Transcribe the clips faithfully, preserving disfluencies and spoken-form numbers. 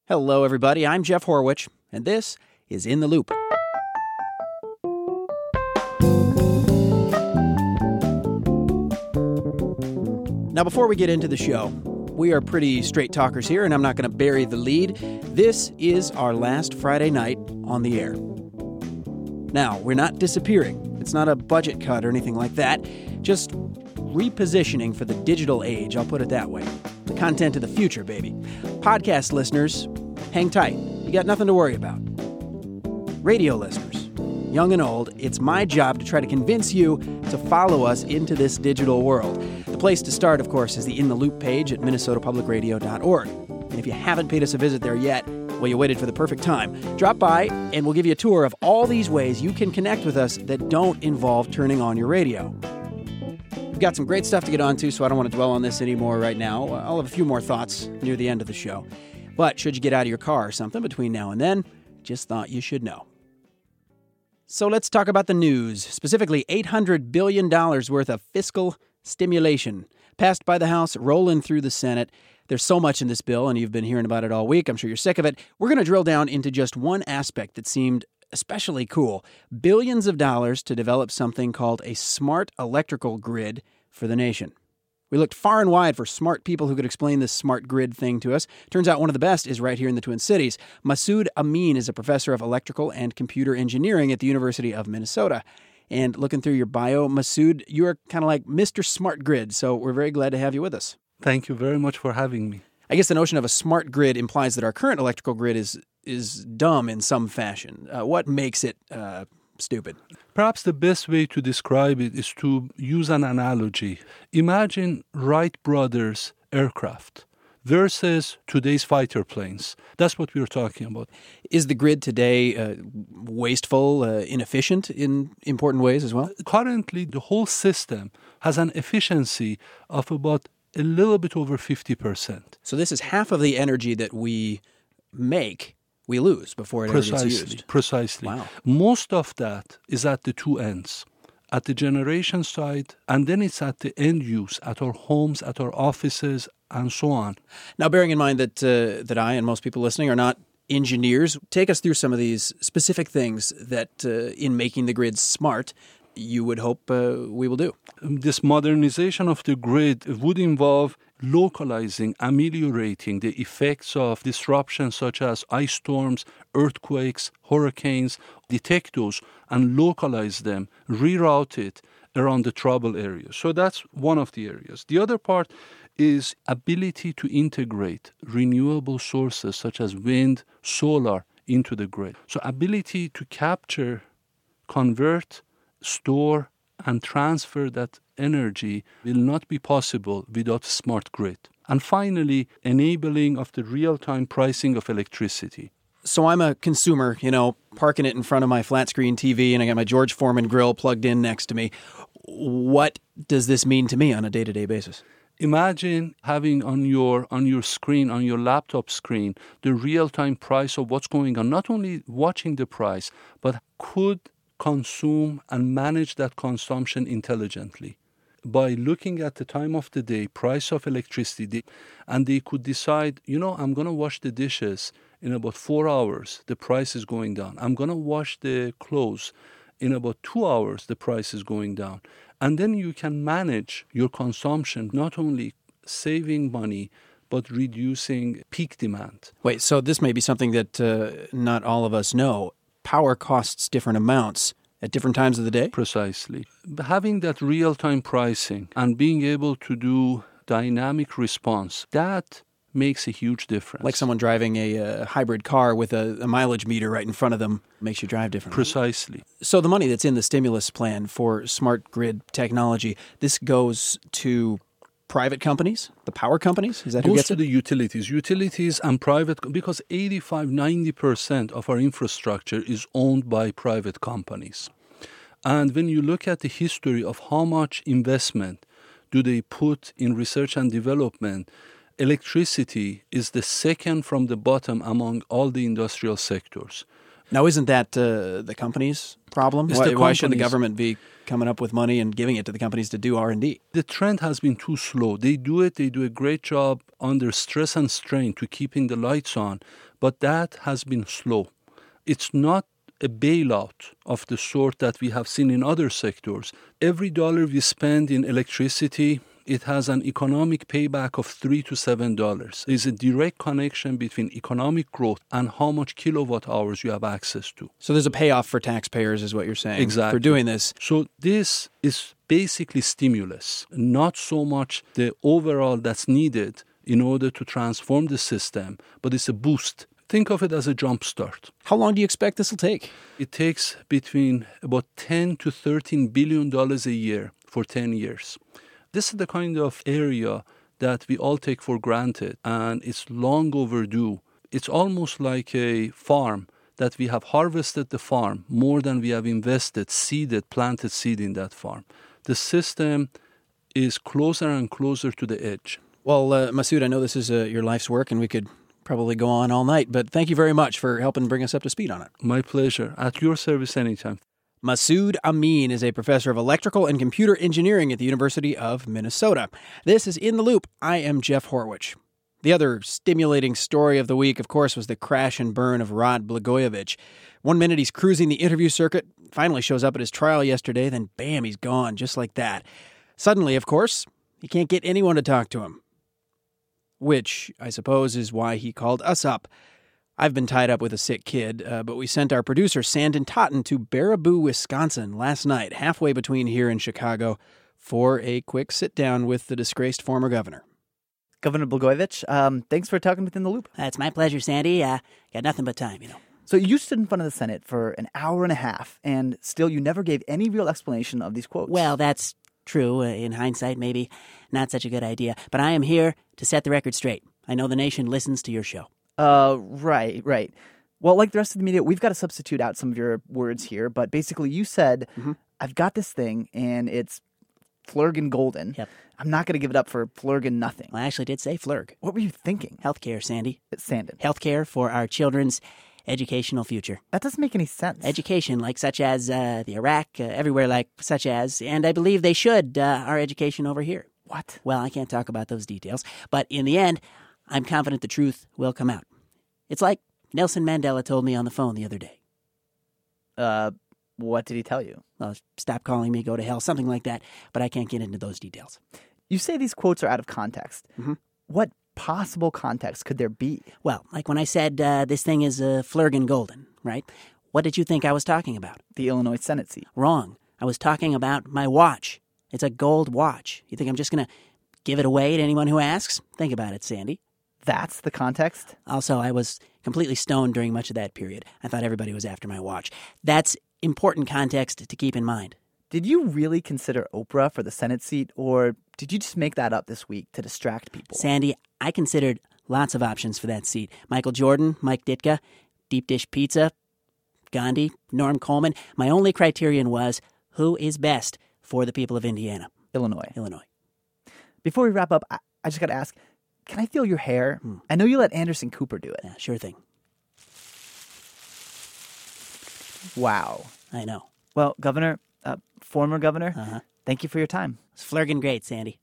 Hello, everybody. I'm Jeff Horwich, and this is In the Loop. Now, before we get into the show, we are pretty straight talkers here, and I'm not going to bury the lead. This is our last Friday night on the air. Now, we're not disappearing. It's not a budget cut or anything like that. Just repositioning for the digital age, I'll put it that way. The content of the future, baby. Podcast listeners, hang tight. You got nothing to worry about. Radio listeners, young and old, it's my job to try to convince you to follow us into this digital world. The place to start, of course, is the In the Loop page at minnesota public radio dot org. And if you haven't paid us a visit there yet, well, you waited for the perfect time. Drop by, and we'll give you a tour of all these ways you can connect with us that don't involve turning on your radio. We've got some great stuff to get onto, so I don't want to dwell on this anymore right now. I'll have a few more thoughts near the end of the show. But should you get out of your car or something between now and then, just thought you should know. So let's talk about the news, specifically eight hundred billion dollars worth of fiscal stimulation passed by the House, rolling through the Senate. There's so much in this bill, and you've been hearing about it all week. I'm sure you're sick of it. We're going to drill down into just one aspect that seemed especially cool. Billions of dollars to develop something called a smart electrical grid for the nation. We looked far and wide for smart people who could explain this smart grid thing to us. Turns out one of the best is right here in the Twin Cities. Masoud Amin is a professor of electrical and computer engineering at the University of Minnesota. And looking through your bio, Masoud, you are kind of like Mister Smart Grid, so we're very glad to have you with us. Thank you very much for having me. I guess the notion of a smart grid implies that our current electrical grid is is dumb in some fashion. Uh, what makes it uh, stupid? Perhaps the best way to describe it is to use an analogy. Imagine Wright brothers aircraft versus today's fighter planes. That's what we're talking about. Is the grid today uh, wasteful, uh, inefficient in important ways as well? Currently, the whole system has an efficiency of about a little bit over fifty percent. So this is half of the energy that we make, we lose before it precisely, ever gets used. Precisely. Wow. Most of that is at the two ends, at the generation side, and then it's at the end use, at our homes, at our offices, and so on. Now, bearing in mind that uh, that I and most people listening are not engineers, take us through some of these specific things that, uh, in making the grid smart, you would hope uh, we will do. This modernization of the grid would involve localizing, ameliorating the effects of disruptions such as ice storms, earthquakes, hurricanes, detect those and localize them, reroute it around the trouble areas. So that's one of the areas. The other part is ability to integrate renewable sources such as wind, solar into the grid. So ability to capture, convert, store, and transfer that energy will not be possible without a smart grid. And finally, enabling of the real-time pricing of electricity. So I'm a consumer, you know, parking it in front of my flat-screen T V, and I got my George Foreman grill plugged in next to me. What does this mean to me on a day-to-day basis? Imagine having on your on your screen, on your laptop screen, the real-time price of what's going on. Not only watching the price, but could consume and manage that consumption intelligently by looking at the time of the day, price of electricity, and they could decide, you know, I'm going to wash the dishes in about four hours, the price is going down. I'm going to wash the clothes in about two hours, the price is going down. And then you can manage your consumption, not only saving money, but reducing peak demand. Wait, so this may be something that uh, not all of us know. Power costs different amounts at different times of the day? Precisely. Having that real-time pricing and being able to do dynamic response, that makes a huge difference. Like someone driving a uh, hybrid car with a, a mileage meter right in front of them makes you drive differently. Precisely. So the money that's in the stimulus plan for smart grid technology, this goes to private companies, the power companies? Is that who goes gets to it? the utilities, utilities and private, because eighty-five, ninety percent of our infrastructure is owned by private companies. And when you look at the history of how much investment do they put in research and development, electricity is the second from the bottom among all the industrial sectors. Now, isn't that uh, the companies' problem? It's Why, the why should the companies. government be coming up with money and giving it to the companies to do R and D? The trend has been too slow. They do it, they do a great job under stress and strain to keeping the lights on, but that has been slow. It's not a bailout of the sort that we have seen in other sectors. Every dollar we spend in electricity, it has an economic payback of three to seven dollars. There's a direct connection between economic growth and how much kilowatt hours you have access to. So there's a payoff for taxpayers, is what you're saying, Exactly. for doing this. So this is basically stimulus, not so much the overall that's needed in order to transform the system, but it's a boost. Think of it as a jump start. How long do you expect this will take? It takes between about ten to thirteen billion dollars a year for ten years. This is the kind of area that we all take for granted, and it's long overdue. It's almost like a farm that we have harvested the farm more than we have invested, seeded, planted seed in that farm. The system is closer and closer to the edge. Well, uh, Masoud, I know this is uh, your life's work, and we could probably go on all night, but thank you very much for helping bring us up to speed on it. My pleasure. At your service anytime. Masoud Amin is a professor of electrical and computer engineering at the University of Minnesota. This is In the Loop. I am Jeff Horwich. The other stimulating story of the week, of course, was the crash and burn of Rod Blagojevich. One minute he's cruising the interview circuit, finally shows up at his trial yesterday, then bam, he's gone, just like that. Suddenly, of course, he can't get anyone to talk to him. Which, I suppose, is why he called us up. I've been tied up with a sick kid, uh, but we sent our producer, Sandon Totten, to Baraboo, Wisconsin last night, halfway between here and Chicago, for a quick sit-down with the disgraced former governor. Governor Blagojevich, um, thanks for talking within the loop. Uh, it's my pleasure, Sandy. Uh, got nothing but time, you know. So you stood in front of the Senate for an hour and a half, and still you never gave any real explanation of these quotes. Well, that's true. Uh, in hindsight, maybe not such a good idea. But I am here to set the record straight. I know the nation listens to your show. Uh, right, right. Well, like the rest of the media, we've got to substitute out some of your words here, but basically you said, mm-hmm. I've got this thing, and it's Flurgan Golden. Yep. I'm not going to give it up for Flurgan nothing. Well, I actually did say Flurg. What were you thinking? Healthcare, Sandy. It's Sandon. Healthcare for our children's educational future. That doesn't make any sense. Education, like such as uh, the Iraq, uh, everywhere like such as, and I believe they should, uh, our education over here. What? Well, I can't talk about those details, but in the end, I'm confident the truth will come out. It's like Nelson Mandela told me on the phone the other day. Uh, what did he tell you? Well, stop calling me, go to hell, something like that, but I can't get into those details. You say these quotes are out of context. Mm-hmm. What possible context could there be? Well, like when I said uh, this thing is uh, Flurgan Golden, right? What did you think I was talking about? The Illinois Senate seat. Wrong. I was talking about my watch. It's a gold watch. You think I'm just going to give it away to anyone who asks? Think about it, Sandy. That's the context? Also, I was completely stoned during much of that period. I thought everybody was after my watch. That's important context to keep in mind. Did you really consider Oprah for the Senate seat, or did you just make that up this week to distract people? Sandy, I considered lots of options for that seat. Michael Jordan, Mike Ditka, Deep Dish Pizza, Gandhi, Norm Coleman. My only criterion was who is best for the people of Indiana. Illinois. Illinois. Before we wrap up, I, I just got to ask, can I feel your hair? Hmm. I know you let Anderson Cooper do it. Yeah, sure thing. Wow. I know. Well, Governor, uh, former governor, uh-huh. Thank you for your time. It's Flurgan great, Sandy.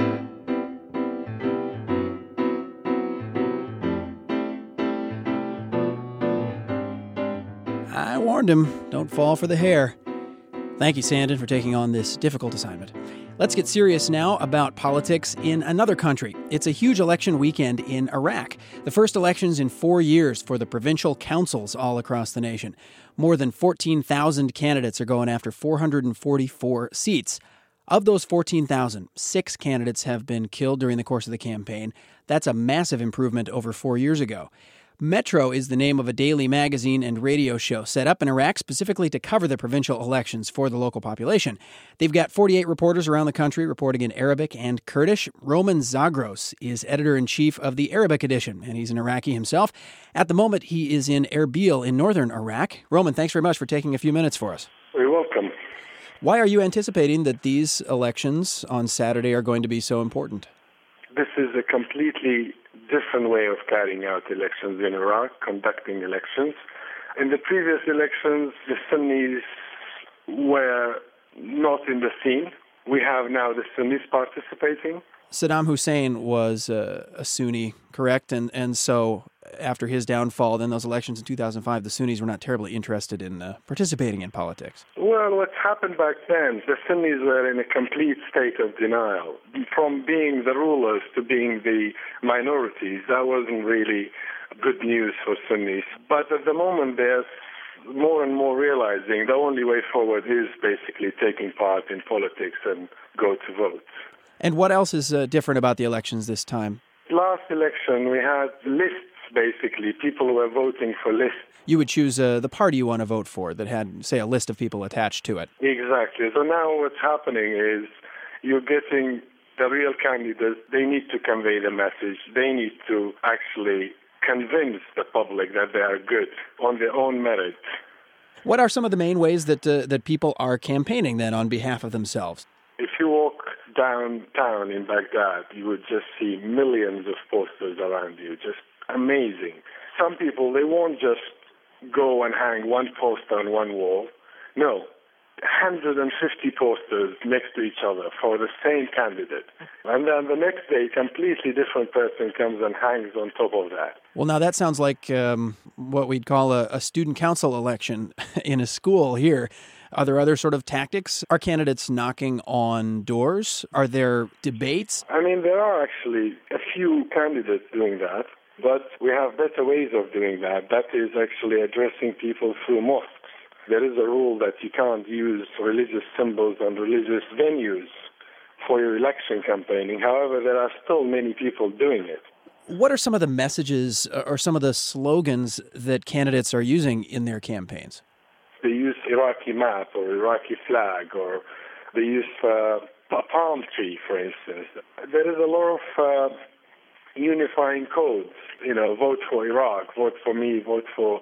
I warned him, don't fall for the hair. Thank you, Sandon, for taking on this difficult assignment. Let's get serious now about politics in another country. It's a huge election weekend in Iraq. The first elections in four years for the provincial councils all across the nation. More than fourteen thousand candidates are going after four hundred forty-four seats. Of those fourteen thousand, six candidates have been killed during the course of the campaign. That's a massive improvement over four years ago. Metro is the name of a daily magazine and radio show set up in Iraq specifically to cover the provincial elections for the local population. They've got forty-eight reporters around the country reporting in Arabic and Kurdish. Roman Zagros is editor-in-chief of the Arabic edition, and he's an Iraqi himself. At the moment, he is in Erbil in northern Iraq. Roman, thanks very much for taking a few minutes for us. You're welcome. Why are you anticipating that these elections on Saturday are going to be so important? This is a completely different way of carrying out elections in Iraq, conducting elections. In the previous elections, the Sunnis were not in the scene. We have now the Sunnis participating. Saddam Hussein was uh, a Sunni, correct? And and so after his downfall, then those elections in two thousand five, the Sunnis were not terribly interested in uh, participating in politics. Well, what happened back then, the Sunnis were in a complete state of denial. From being the rulers to being the minorities, that wasn't really good news for Sunnis. But at the moment, they're more and more realizing the only way forward is basically taking part in politics and go to vote. And what else is uh, different about the elections this time? Last election, we had lists, basically, people who were voting for lists. You would choose uh, the party you want to vote for that had, say, a list of people attached to it. Exactly. So now what's happening is you're getting the real candidates. They need to convey the message. They need to actually convince the public that they are good on their own merit. What are some of the main ways that uh, that people are campaigning then on behalf of themselves? If you walk downtown in Baghdad, you would just see millions of posters around you, just amazing. Some people, they won't just go and hang one poster on one wall. No, one hundred fifty posters next to each other for the same candidate. And then the next day, a completely different person comes and hangs on top of that. Well, now that sounds like um, what we'd call a, a student council election in a school here. Are there other sort of tactics? Are candidates knocking on doors? Are there debates? I mean, there are actually a few candidates doing that, but we have better ways of doing that. That is actually addressing people through mosques. There is a rule that you can't use religious symbols and religious venues for your election campaigning. However, there are still many people doing it. What are some of the messages or some of the slogans that candidates are using in their campaigns? They use Iraqi map or Iraqi flag, or they use uh, a palm tree, for instance. There is a lot of uh, unifying codes. You know, vote for Iraq, vote for me, vote for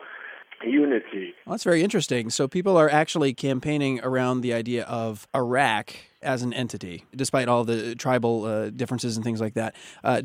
unity. Well, that's very interesting. So people are actually campaigning around the idea of Iraq as an entity, despite all the tribal uh, differences and things like that. Uh,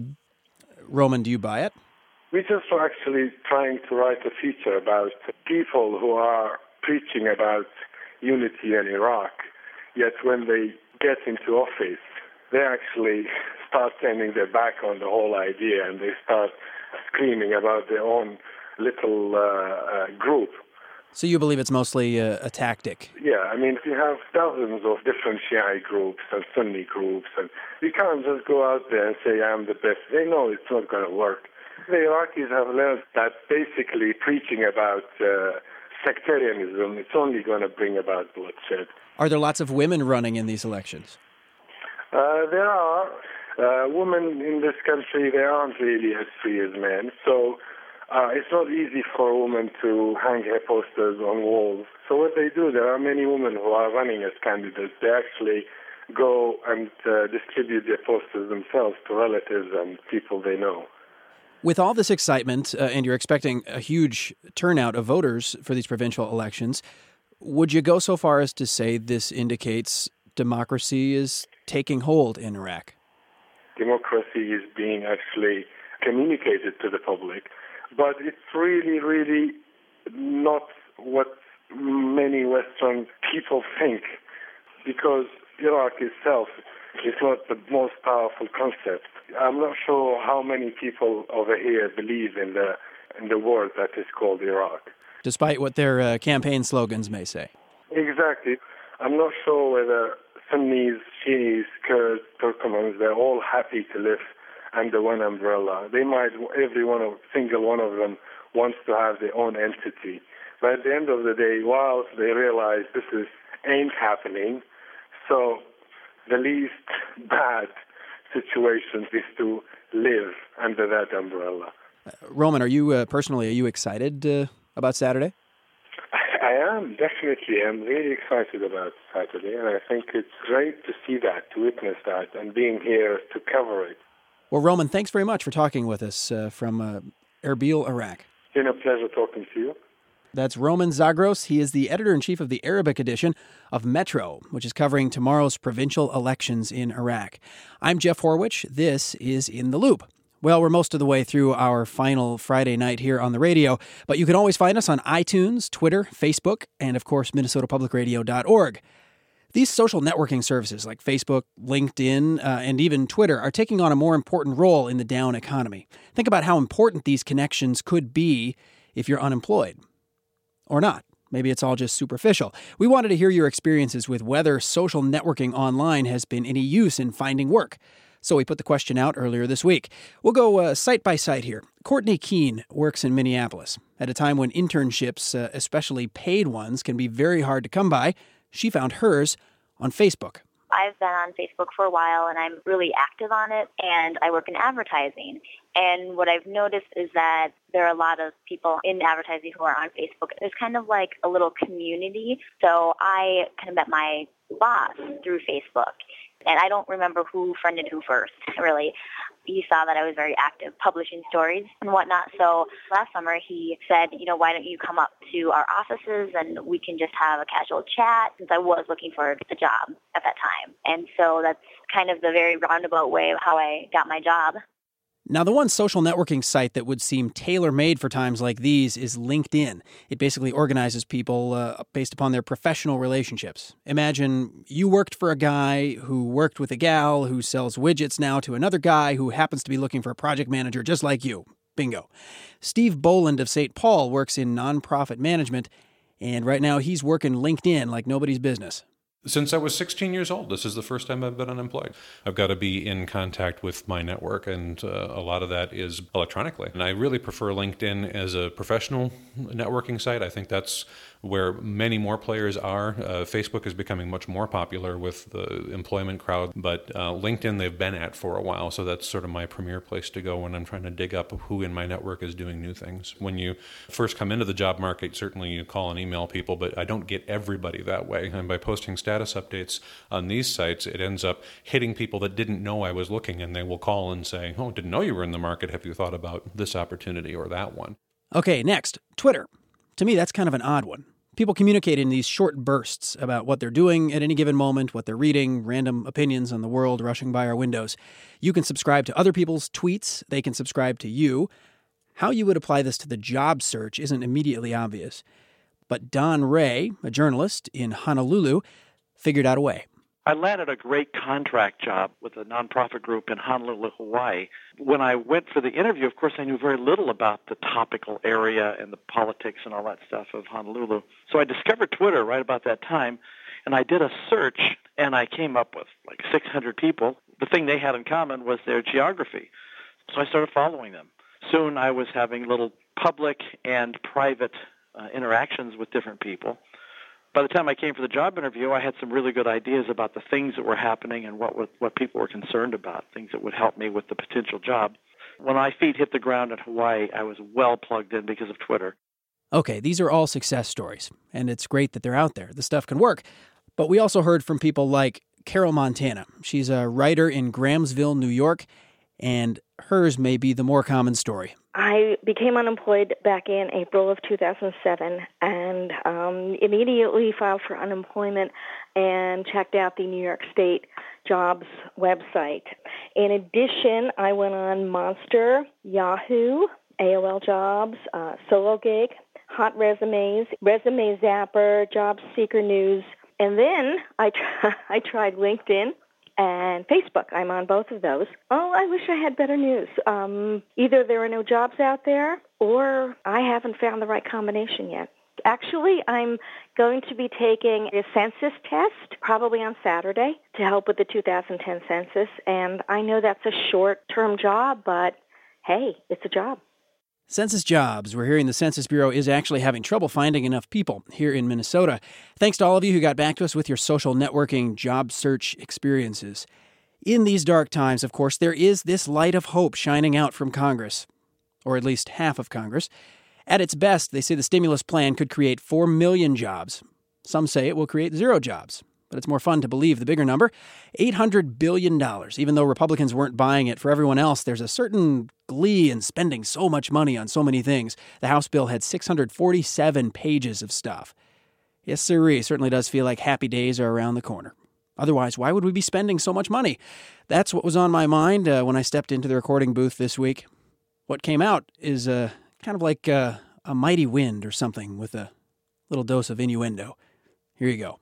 Roman, do you buy it? We just are actually trying to write a feature about people who are preaching about unity in Iraq, yet when they get into office, they actually start turning their back on the whole idea and they start screaming about their own little uh, uh, group. So you believe it's mostly a, a tactic? Yeah, I mean, you have dozens of different Shia groups and Sunni groups, and you can't just go out there and say, I'm the best. They know it's not going to work. The Iraqis have learned that basically preaching about uh, sectarianism, it's only going to bring about bloodshed. Are there lots of women running in these elections? Uh, there are. Uh, women in this country, they aren't really as free as men, so uh, it's not easy for a woman to hang her posters on walls. So what they do, there are many women who are running as candidates. They actually go and uh, distribute their posters themselves to relatives and people they know. With all this excitement, uh, and you're expecting a huge turnout of voters for these provincial elections, would you go so far as to say this indicates democracy is taking hold in Iraq? Democracy is being actually communicated to the public, but it's really, really not what many Western people think, because Iraq itself is not the most powerful concept. I'm not sure how many people over here believe in the in the word that is called Iraq. Despite what their uh, campaign slogans may say. Exactly. I'm not sure whether Sunnis, Shiis, Kurds, Turkmens, they're all happy to live under one umbrella. They might, every one of, single one of them wants to have their own entity. But at the end of the day, whilst they realize this is ain't happening, so the least bad situation is to live under that umbrella. Uh, Roman, are you uh, personally, are you excited uh, about Saturday? I am, definitely. I'm really excited about Saturday, and I think it's great to see that, to witness that, and being here to cover it. Well, Roman, thanks very much for talking with us uh, from uh, Erbil, Iraq. It's been a pleasure talking to you. That's Roman Zagros. He is the editor-in-chief of the Arabic edition of Metro, which is covering tomorrow's provincial elections in Iraq. I'm Jeff Horwich. This is In the Loop. Well, we're most of the way through our final Friday night here on the radio, but you can always find us on iTunes, Twitter, Facebook, and of course, Minnesota Public Radio dot org. These social networking services like Facebook, LinkedIn, uh, and even Twitter are taking on a more important role in the down economy. Think about how important these connections could be if you're unemployed. Or not. Maybe it's all just superficial. We wanted to hear your experiences with whether social networking online has been any use in finding work. So we put the question out earlier this week. We'll go uh, site by site here. Courtney Keene works in Minneapolis. At a time when internships, uh, especially paid ones, can be very hard to come by, she found hers on Facebook. I've been on Facebook for a while, and I'm really active on it, and I work in advertising. And what I've noticed is that there are a lot of people in advertising who are on Facebook. There's kind of like a little community. So I kind of met my boss through Facebook. And I don't remember who friended who first, really. He saw that I was very active publishing stories and whatnot. So last summer he said, you know, why don't you come up to our offices and we can just have a casual chat, since I was looking for a job at that time. And so that's kind of the very roundabout way of how I got my job. Now, the one social networking site that would seem tailor-made for times like these is LinkedIn. It basically organizes people uh, based upon their professional relationships. Imagine you worked for a guy who worked with a gal who sells widgets now to another guy who happens to be looking for a project manager just like you. Bingo. Steve Boland of Saint Paul works in nonprofit management, and right now he's working LinkedIn like nobody's business. Since I was sixteen years old, this is the first time I've been unemployed. I've got to be in contact with my network, and uh, a lot of that is electronically. And I really prefer LinkedIn as a professional networking site. I think that's where many more players are. Uh, Facebook is becoming much more popular with the employment crowd, but uh, LinkedIn they've been at for a while, so that's sort of my premier place to go when I'm trying to dig up who in my network is doing new things. When you first come into the job market, certainly you call and email people, but I don't get everybody that way. And by posting status updates on these sites, it ends up hitting people that didn't know I was looking, and they will call and say, oh, didn't know you were in the market. Have you thought about this opportunity or that one? Okay, next, Twitter. To me, that's kind of an odd one. People communicate in these short bursts about what they're doing at any given moment, what they're reading, random opinions on the world rushing by our windows. You can subscribe to other people's tweets. They can subscribe to you. How you would apply this to the job search isn't immediately obvious. But Don Ray, a journalist in Honolulu, figured out a way. I landed a great contract job with a nonprofit group in Honolulu, Hawaii. When I went for the interview, of course, I knew very little about the topical area and the politics and all that stuff of Honolulu. So I discovered Twitter right about that time, and I did a search, and I came up with like six hundred people. The thing they had in common was their geography. So I started following them. Soon I was having little public and private uh, interactions with different people. By the time I came for the job interview, I had some really good ideas about the things that were happening and what what people were concerned about, things that would help me with the potential job. When my feet hit the ground in Hawaii, I was well plugged in because of Twitter. Okay, these are all success stories, and it's great that they're out there. The stuff can work. But we also heard from people like Carol Montana. She's a writer in Grahamsville, New York, and hers may be the more common story. I became unemployed back in April of two thousand seven and um, immediately filed for unemployment and checked out the New York State jobs website. In addition, I went on Monster, Yahoo, A O L Jobs, uh, Solo Gig, Hot Resumes, Resume Zapper, Job Seeker News, and then I, tr- I tried LinkedIn and Facebook. I'm on both of those. Oh, I wish I had better news. Um, either there are no jobs out there, or I haven't found the right combination yet. Actually, I'm going to be taking a census test probably on Saturday to help with the two thousand ten census, and I know that's a short-term job, but hey, it's a job. Census jobs. We're hearing the Census Bureau is actually having trouble finding enough people here in Minnesota. Thanks to all of you who got back to us with your social networking job search experiences. In these dark times, of course, there is this light of hope shining out from Congress, or at least half of Congress. At its best, they say the stimulus plan could create four million jobs. Some say it will create zero jobs. But it's more fun to believe the bigger number, eight hundred billion dollars. Even though Republicans weren't buying it for everyone else, there's a certain glee in spending so much money on so many things. The House bill had six hundred forty-seven pages of stuff. Yes, sirree, certainly does feel like happy days are around the corner. Otherwise, why would we be spending so much money? That's what was on my mind uh, when I stepped into the recording booth this week. What came out is uh, kind of like uh, a mighty wind or something with a little dose of innuendo. Here you go.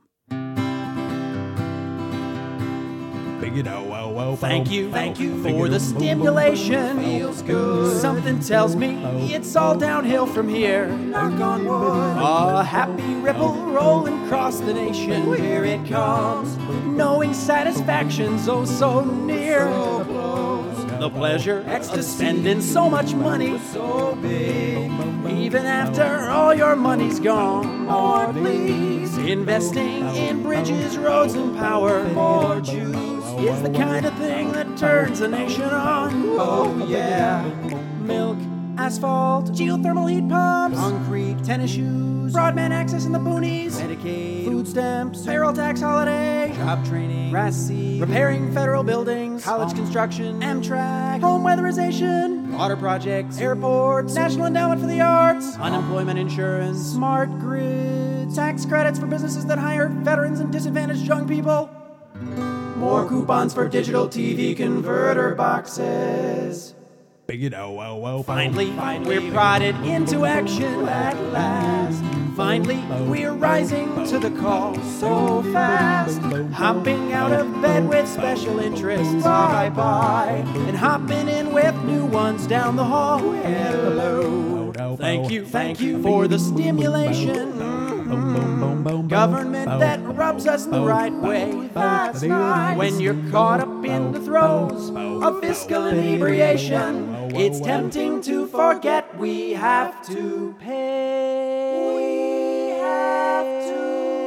Thank you, thank you for the stimulation. Feels good. Something tells me it's all downhill from here. Knock on wood. A happy ripple rolling across the nation. Here it comes. Knowing satisfaction's oh so near. So close. The pleasure of spending so much money. So big. Even after all your money's gone. More please. Investing in bridges, roads, and power. More juice is the kind of thing that turns a nation on. Oh yeah. Milk, asphalt, geothermal heat pumps, concrete, tennis shoes, broadband access in the boonies, Medicaid, food stamps, payroll tax holiday, job training, grass seed, repairing federal buildings, college construction, Amtrak, home weatherization, water projects, airports, National Endowment for the Arts, unemployment insurance, smart grid, tax credits for businesses that hire veterans and disadvantaged young people. More coupons for digital T V converter boxes. Finally, finally, we're prodded into action at last. Finally, we're rising to the call so fast. Hopping out of bed with special interests, bye bye, and hopping in with new ones down the hall. Hello. Thank you, thank you for the stimulation. Government that rubs us the right way. That's right. When you're caught up in the throes of fiscal inebriation, it's tempting to forget we have to pay. We have to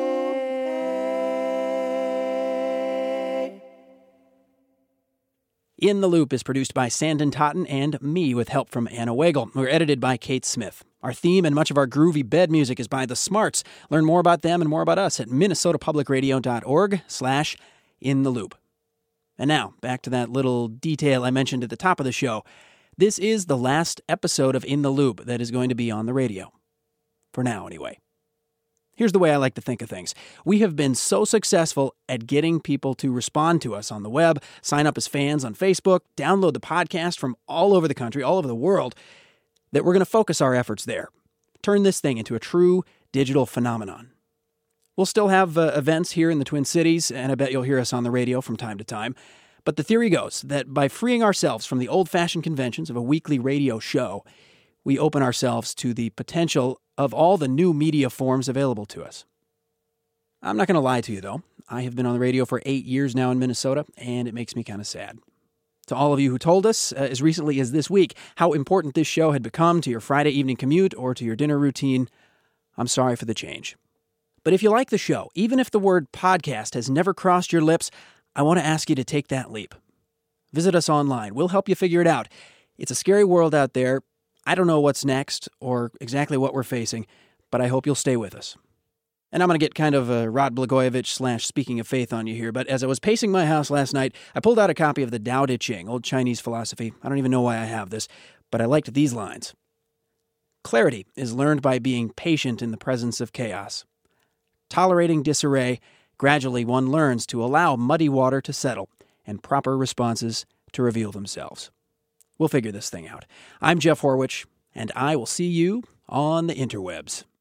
pay. In the Loop is produced by Sandon Totten and me with help from Anna Wagle. We're edited by Kate Smith. Our theme and much of our groovy bed music is by The Smarts. Learn more about them and more about us at minnesotapublicradio.org slash in the loop. And now, back to that little detail I mentioned at the top of the show. This is the last episode of In the Loop that is going to be on the radio. For now, anyway. Here's the way I like to think of things. We have been so successful at getting people to respond to us on the web, sign up as fans on Facebook, download the podcast from all over the country, all over the world, that we're going to focus our efforts there. Turn this thing into a true digital phenomenon. We'll still have uh, events here in the Twin Cities, and I bet you'll hear us on the radio from time to time. But the theory goes that by freeing ourselves from the old-fashioned conventions of a weekly radio show, we open ourselves to the potential of all the new media forms available to us. I'm not going to lie to you, though. I have been on the radio for eight years now in Minnesota, and it makes me kind of sad. To all of you who told us, uh, as recently as this week, how important this show had become to your Friday evening commute or to your dinner routine, I'm sorry for the change. But if you like the show, even if the word podcast has never crossed your lips, I want to ask you to take that leap. Visit us online. We'll help you figure it out. It's a scary world out there. I don't know what's next or exactly what we're facing, but I hope you'll stay with us. And I'm going to get kind of a Rod Blagojevich slash speaking of faith on you here, but as I was pacing my house last night, I pulled out a copy of the Tao Te Ching, old Chinese philosophy. I don't even know why I have this, but I liked these lines. Clarity is learned by being patient in the presence of chaos. Tolerating disarray, gradually one learns to allow muddy water to settle and proper responses to reveal themselves. We'll figure this thing out. I'm Jeff Horwich, and I will see you on the interwebs.